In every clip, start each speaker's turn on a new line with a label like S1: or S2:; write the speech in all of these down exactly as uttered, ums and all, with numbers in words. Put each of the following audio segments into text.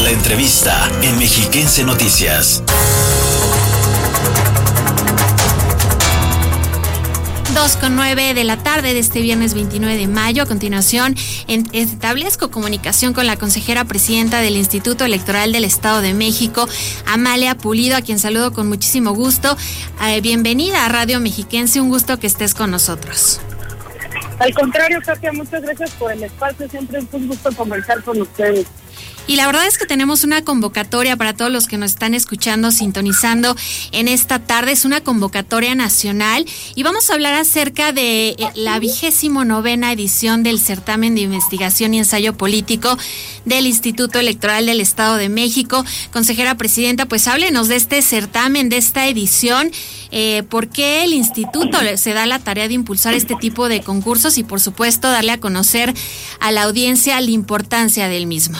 S1: La entrevista en Mexiquense Noticias.
S2: dos con nueve de la tarde de este viernes veintinueve de mayo. A continuación, en, establezco comunicación con la consejera presidenta del Instituto Electoral del Estado de México, Amalia Pulido, a quien saludo con muchísimo gusto. Eh, bienvenida a Radio Mexiquense, un gusto que estés con nosotros.
S3: Al contrario, Katia, muchas gracias por el espacio, siempre es un gusto conversar con ustedes.
S2: Y la verdad es que tenemos una convocatoria para todos los que nos están escuchando, sintonizando en esta tarde. Es una convocatoria nacional y vamos a hablar acerca de la vigésimo novena edición del certamen de investigación y ensayo político del Instituto Electoral del Estado de México. Consejera presidenta, pues háblenos de este certamen, de esta edición, eh, por qué el instituto se da la tarea de impulsar este tipo de concursos y, por supuesto, darle a conocer a la audiencia la importancia del mismo.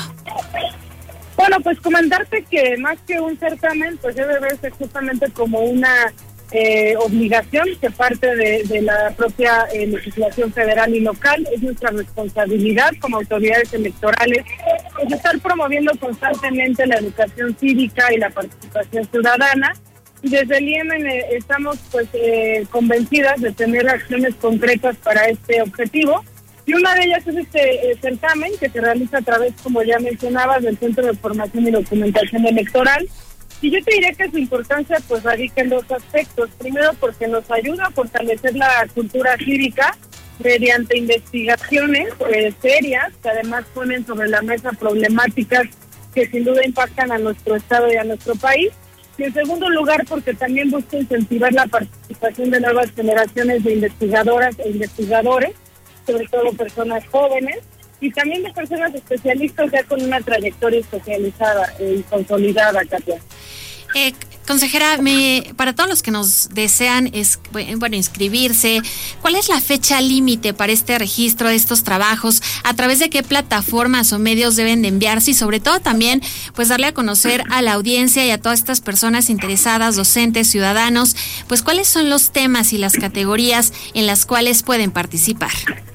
S3: Bueno, pues comentarte que más que un certamen, pues debe verse justamente como una eh, obligación que parte de, de la propia eh, legislación federal y local. Es nuestra responsabilidad como autoridades electorales pues, estar promoviendo constantemente la educación cívica y la participación ciudadana. Y desde el I E M eh, estamos pues eh, convencidas de tener acciones concretas para este objetivo. Y una de ellas es este eh, certamen que se realiza a través, como ya mencionabas, del Centro de Formación y Documentación Electoral. Y yo te diré que su importancia pues radica en dos aspectos. Primero, porque nos ayuda a fortalecer la cultura cívica mediante investigaciones eh, serias que además ponen sobre la mesa problemáticas que sin duda impactan a nuestro estado y a nuestro país. Y en segundo lugar, porque también busca incentivar la participación de nuevas generaciones de investigadoras e investigadores, sobre todo personas jóvenes, y también de personas especialistas ya con una trayectoria especializada y consolidada, Katia.
S2: Eh, consejera, me, para todos los que nos desean es, bueno, inscribirse, ¿cuál es la fecha límite para este registro de estos trabajos? ¿A través de qué plataformas o medios deben de enviarse? Y sobre todo también, pues darle a conocer a la audiencia y a todas estas personas interesadas, docentes, ciudadanos, pues cuáles son los temas y las categorías en las cuales pueden participar.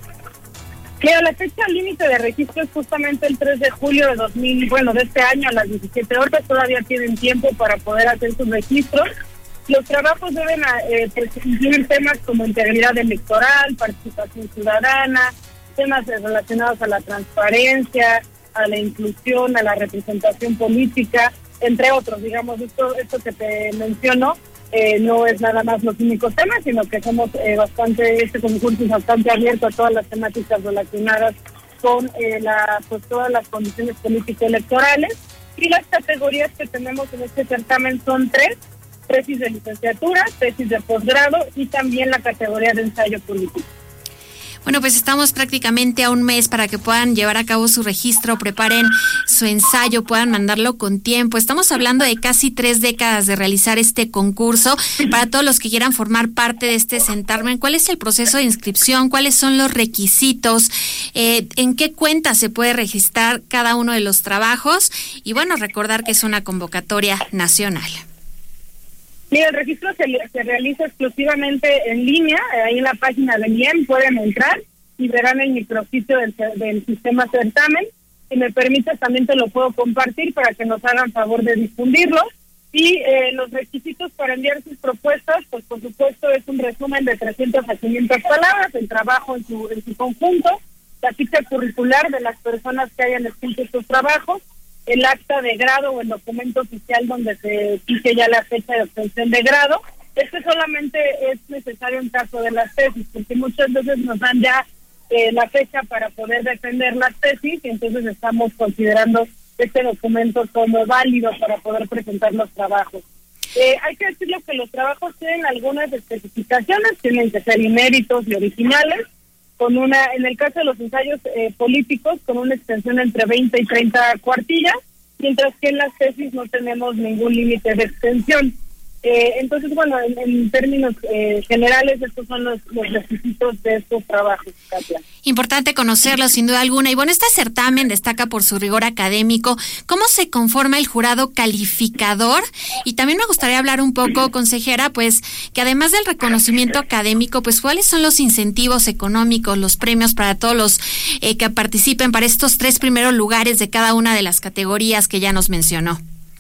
S3: Claro, la fecha límite de registro es justamente el tres de julio de dos mil, bueno, de este año a las diecisiete horas. Todavía tienen tiempo para poder hacer sus registros. Los trabajos deben eh, pues, incluir temas como integridad electoral, participación ciudadana, temas relacionados a la transparencia, a la inclusión, a la representación política, entre otros. Digamos, esto, esto que te menciono Eh, no es nada más los únicos temas, sino que somos eh, bastante, este concurso es bastante abierto a todas las temáticas relacionadas con eh, la, pues todas las condiciones político-electorales. Y las categorías que tenemos en este certamen son tres: tesis de licenciatura, tesis de posgrado y también la categoría de ensayo político.
S2: Bueno, pues estamos prácticamente a un mes para que puedan llevar a cabo su registro, preparen su ensayo, puedan mandarlo con tiempo. Estamos hablando de casi tres décadas de realizar este concurso. Para todos los que quieran formar parte de este certamen, ¿cuál es el proceso de inscripción? ¿Cuáles son los requisitos? Eh, ¿En qué cuenta se puede registrar cada uno de los trabajos? Y bueno, recordar que es una convocatoria nacional.
S3: Mira, el registro se, se realiza exclusivamente en línea, ahí en la página del I E M pueden entrar y verán el micrositio del, del sistema certamen. Si me permites, también te lo puedo compartir para que nos hagan favor de difundirlo. Y eh, los requisitos para enviar sus propuestas, pues por supuesto es un resumen de trescientas a quinientas palabras, el trabajo en su, en su conjunto, la ficha curricular de las personas que hayan escrito estos trabajos, el acta de grado o el documento oficial donde se fije ya la fecha de obtención de grado. Este solamente es necesario en caso de las tesis, porque muchas veces nos dan ya eh, la fecha para poder defender las tesis, y entonces estamos considerando este documento como válido para poder presentar los trabajos. Eh, hay que decirlo que los trabajos tienen algunas especificaciones, tienen que ser inéditos y originales, con una, en el caso de los ensayos eh, políticos, con una extensión entre veinte y treinta cuartillas, mientras que en las tesis no tenemos ningún límite de extensión. Eh, entonces, bueno, en, en términos eh, generales, estos son los, los requisitos de estos trabajos, Katia.
S2: Importante conocerlo, sin duda alguna. Y bueno, este certamen destaca por su rigor académico. ¿Cómo se conforma el jurado calificador? Y también me gustaría hablar un poco, consejera, pues, que además del reconocimiento académico, pues, ¿cuáles son los incentivos económicos, los premios para todos los eh, que participen para estos tres primeros lugares de cada una de las categorías que ya nos mencionó?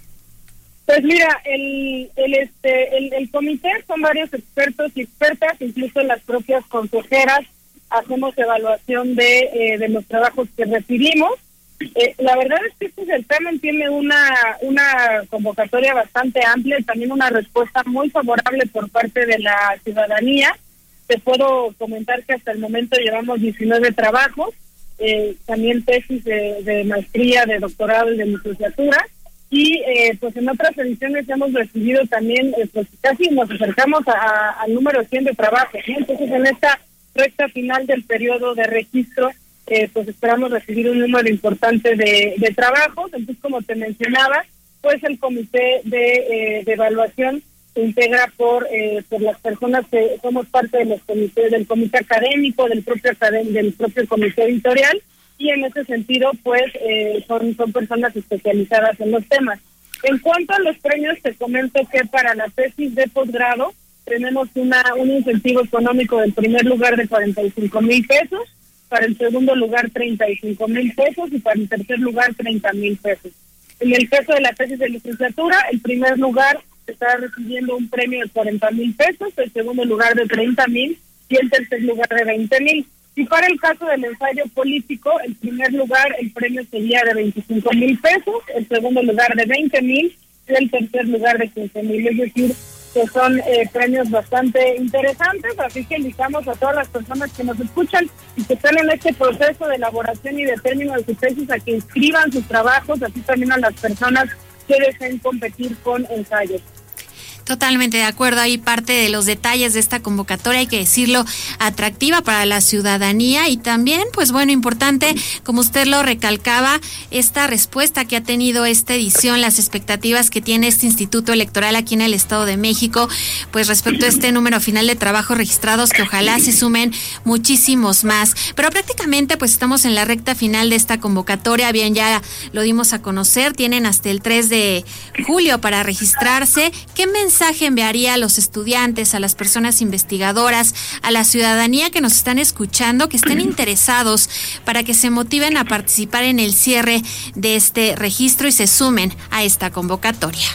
S3: Pues mira, el el este el, el comité son varios expertos y expertas, incluso las propias consejeras hacemos evaluación de eh, de los trabajos que recibimos. Eh, la verdad es que este certamen tiene una una convocatoria bastante amplia y también una respuesta muy favorable por parte de la ciudadanía. Te puedo comentar que hasta el momento llevamos diecinueve trabajos, eh, también tesis de, de maestría, de doctorado y de licenciatura. Y eh, pues en otras ediciones hemos recibido también, eh, pues casi nos acercamos al número cien de trabajos, ¿no? Entonces en esta recta final del periodo de registro, eh, pues esperamos recibir un número importante de, de trabajos. Entonces, como te mencionaba, pues el comité de, eh, de evaluación se integra por eh, por las personas que somos parte de los comités, del comité académico, del propio académ- del propio comité editorial. Y en ese sentido, pues, eh, son, son personas especializadas en los temas. En cuanto a los premios, te comento que para la tesis de posgrado tenemos una un incentivo económico del primer lugar de cuarenta y cinco mil pesos, para el segundo lugar treinta y cinco mil pesos y para el tercer lugar treinta mil pesos. En el caso de la tesis de licenciatura, el primer lugar está recibiendo un premio de cuarenta mil pesos, el segundo lugar de treinta mil y el tercer lugar de veinte mil. Y para el caso del ensayo político, el primer lugar, el premio sería de veinticinco mil pesos, el segundo lugar de veinte mil y el tercer lugar de quince mil. Es decir, que son eh, premios bastante interesantes, así que invitamos a todas las personas que nos escuchan y que están en este proceso de elaboración y de término de su tesis a que inscriban sus trabajos, así también a las personas que deseen competir con ensayos.
S2: Totalmente de acuerdo, ahí parte de los detalles de esta convocatoria, hay que decirlo, atractiva para la ciudadanía y también, pues bueno, importante, como usted lo recalcaba, esta respuesta que ha tenido esta edición, las expectativas que tiene este Instituto Electoral aquí en el Estado de México, pues respecto a este número final de trabajos registrados, que ojalá se sumen muchísimos más. Pero prácticamente pues estamos en la recta final de esta convocatoria, bien, ya lo dimos a conocer, tienen hasta el tres de julio para registrarse. ¿Qué mensaje mensaje enviaría a los estudiantes, a las personas investigadoras, a la ciudadanía que nos están escuchando, que estén interesados para que se motiven a participar en el cierre de este registro y se sumen a esta convocatoria?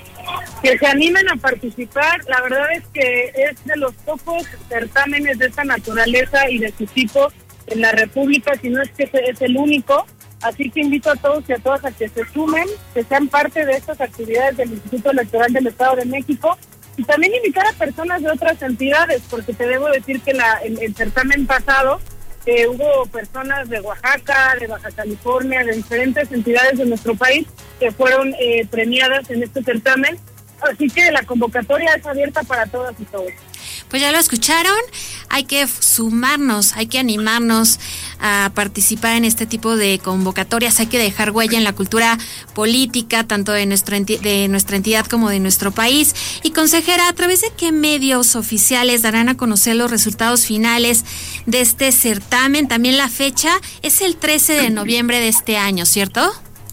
S3: Que se animen a participar. La verdad es que es de los pocos certámenes de esta naturaleza y de su tipo en la República, si no es que es el único. Así que invito a todos y a todas a que se sumen, que sean parte de estas actividades del Instituto Electoral del Estado de México y también invitar a personas de otras entidades, porque te debo decir que la, el, el certamen pasado eh, hubo personas de Oaxaca, de Baja California, de diferentes entidades de nuestro país que fueron eh, premiadas en este certamen. Así que la convocatoria es abierta para todas y todos.
S2: Pues ya lo escucharon, hay que sumarnos, hay que animarnos a participar en este tipo de convocatorias, hay que dejar huella en la cultura política, tanto de, nuestro enti- de nuestra entidad como de nuestro país. Y consejera, ¿a través de qué medios oficiales darán a conocer los resultados finales de este certamen? También la fecha es el trece de noviembre de este año, ¿cierto?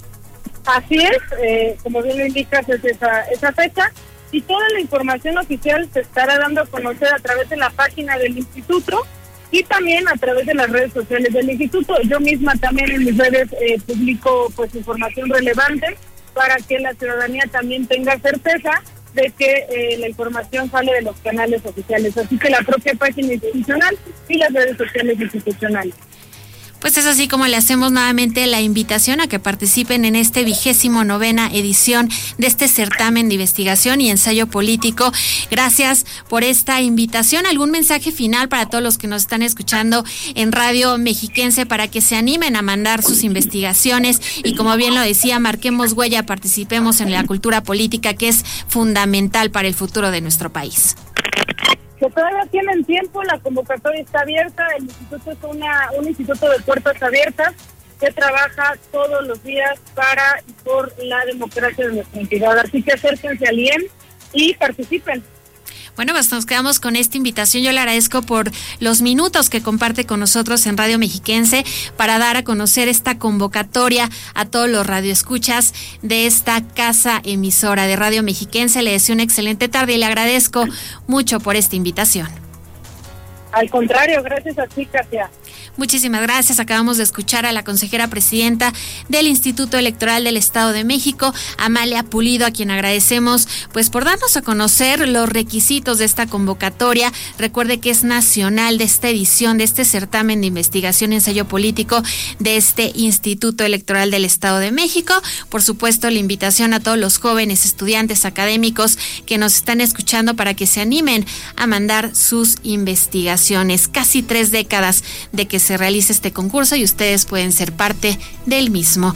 S3: Así es, eh, como bien lo indicas, es esa, esa fecha. Y toda la información oficial se estará dando a conocer a través de la página del instituto y también a través de las redes sociales del instituto. Yo misma también en mis redes eh, publico pues información relevante para que la ciudadanía también tenga certeza de que eh, la información sale de los canales oficiales, así que la propia página institucional y las redes sociales institucionales.
S2: Pues es así como le hacemos nuevamente la invitación a que participen en este vigésimo novena edición de este certamen de investigación y ensayo político. Gracias por esta invitación. ¿Algún mensaje final para todos los que nos están escuchando en Radio Mexiquense para que se animen a mandar sus investigaciones y, como bien lo decía, marquemos huella, participemos en la cultura política, que es fundamental para el futuro de nuestro país?
S3: Que todavía tienen tiempo, la convocatoria está abierta, el instituto es una un instituto de puertas abiertas que trabaja todos los días para y por la democracia de nuestra entidad. Así que acérquense al I E M, y participen.
S2: Bueno, pues nos quedamos con esta invitación. Yo le agradezco por los minutos que comparte con nosotros en Radio Mexiquense para dar a conocer esta convocatoria a todos los radioescuchas de esta casa emisora de Radio Mexiquense. Le deseo una excelente tarde y le agradezco mucho por esta invitación.
S3: Al contrario, gracias a ti, Katia.
S2: Muchísimas gracias. Acabamos de escuchar a la consejera presidenta del Instituto Electoral del Estado de México, Amalia Pulido, a quien agradecemos pues por darnos a conocer los requisitos de esta convocatoria. Recuerde que es nacional de esta edición, de este certamen de investigación y ensayo político de este Instituto Electoral del Estado de México. Por supuesto, la invitación a todos los jóvenes estudiantes académicos que nos están escuchando para que se animen a mandar sus investigaciones. Casi tres décadas de que se realice este concurso y ustedes pueden ser parte del mismo.